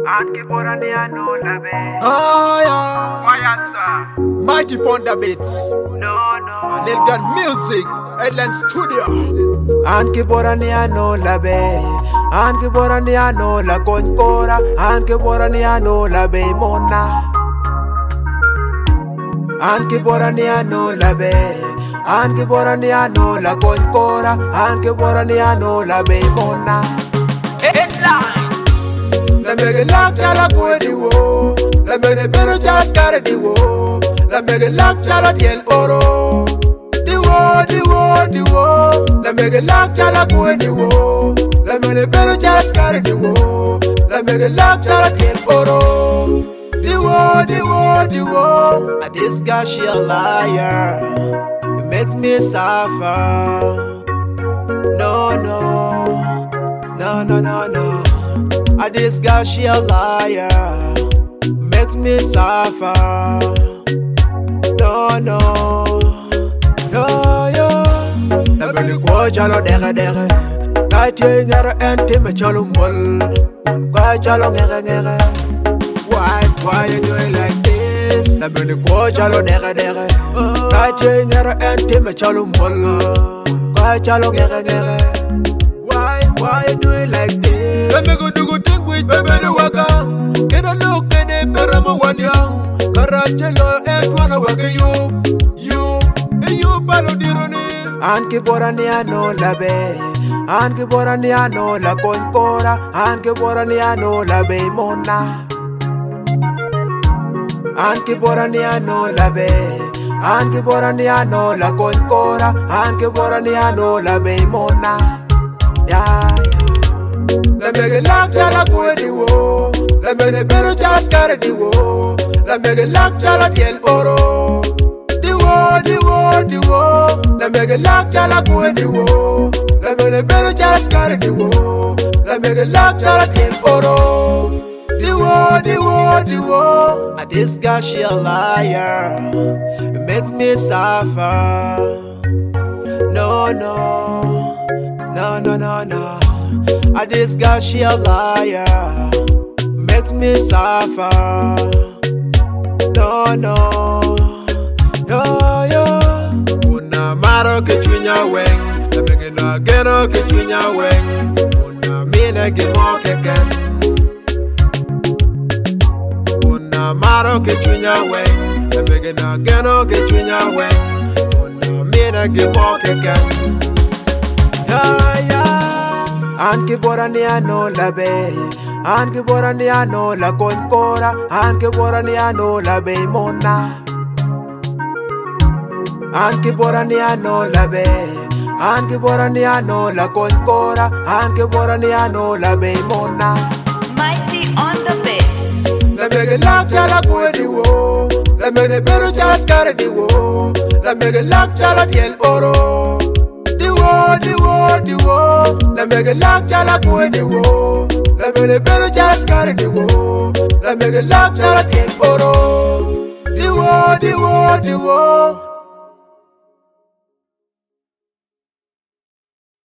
Anki borani anola be. Oh yeah. Why sir? Mighty Ponda Beats. No no. Anilgan Music. Island Studio. Anki borani anola be. Anki borani anola konkora. Anki borani anola be mona. Anki borani anola be. Anki borani anola konkora. Anki borani anola be mona. Headline. La mege lak jala kwedi wo. La mege bero jaskare di wo. La mege lak jala diel oro. Di wo, di wo, di wo. La mege lak jala kwedi wo. La mege bero jaskare di wo. La mege lak jala diel oro. Di wo, di wo, di wo. This guy she a liar. It makes me suffer. No, no. No, no, no, no. This girl, she a liar. Makes me suffer. No, no. No, yo. La belle quoi, jalo dere dere. Kati ngara ente me jalo mol. Kwa jalo ngere. Why you doing like this? La belle quoi, jalo dere dere. Kati ngara ente me jalo mol. Kwa jalo ngere. Why you doing like this? Let me go do good thing with baby the waka. Get a look at the perama one young. Carachelo and wanna work you palo dironi. Anki borani anola be. Anki borani anola konkora. Anki borani anola be mona. Anki borani anola be. Anki borani anola konkora. Anki borani anola be mona. Yeah. La mege lak jala kwedi wo. La mege bero jaskare di wo. La mege lak jala diel oro. Di wo, di wo, di wo. La mege lak jala kwedi wo. La mege bero jaskare di wo. La mege lak jala diel oro. Di wo, di wo, di wo. This guy she a liar. It makes me suffer. No, no. No, no, no, no. This girl, she a liar. Makes me suffer. No, no. Yo, yo. Una maro que chunya weng. La mege na gero que chunya weng. Una mine que mo que ken. Una maro que chunya weng. La mege na gero que chunya weng. Una mine que mo que ken. Yeah, yeah. Anki borani anola be. Anki borani anola konkora. Anki borani anola be mona. Anki borani anola be. Anki borani anola konkora. Anki borani anola be mona. Mighty on the beat. La mege lak jala kwedi wo. La mege bero jaskare di wo. La mege lak jala diel oro. Di wo, di wo, di wo. La mege lak jala kwedi wo. La mege bero jaskare di wo. La mege lak jala diel oro. Di wo, di wo, di wo.